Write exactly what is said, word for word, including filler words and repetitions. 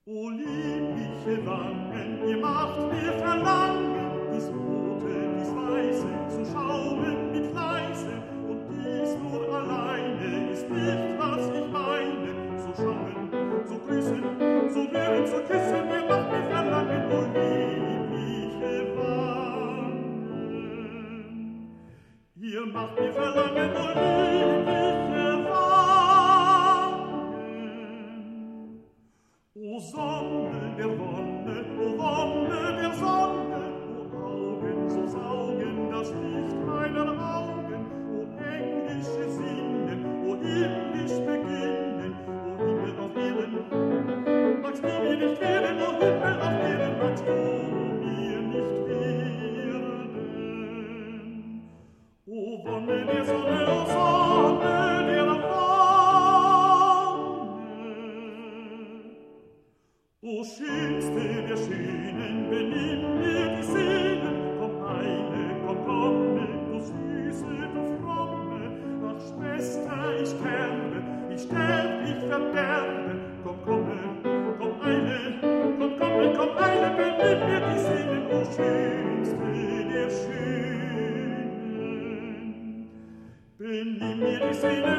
O liebliche Wangen, ihr macht mir verlangen, dies Rote, dies Weiße, zu schauen mit leise, und dies nur alleine ist nicht, was ich meine, zu schauen, zu grüßen, zu rühren, zu küssen, ihr macht mir verlangen, o liebliche Wangen. Ihr macht mir verlangen, o liebliche Wangen. O Sonne der Wonne, o Wonne der Sonne, o Augen so saugen das Licht meiner Augen, o englische Sinnen, o himmlisch beginnen, o Himmel auf Erden, magst du mir nicht werden, o Himmel auf Erden, magst du mir nicht werden. O Wonne der Sonne, o Sonne der O schönste der Schönen, benimm mir die Seelen, komm eine, komm komme, du Süße, du Fromme, ach Schwester, ich sterbe, ich sterb, ich verderbe, komm komme, komm eine, komm komme, komm eine, benimm mir die Seelen, o schönste der Schönen, benimm mir die Seelen,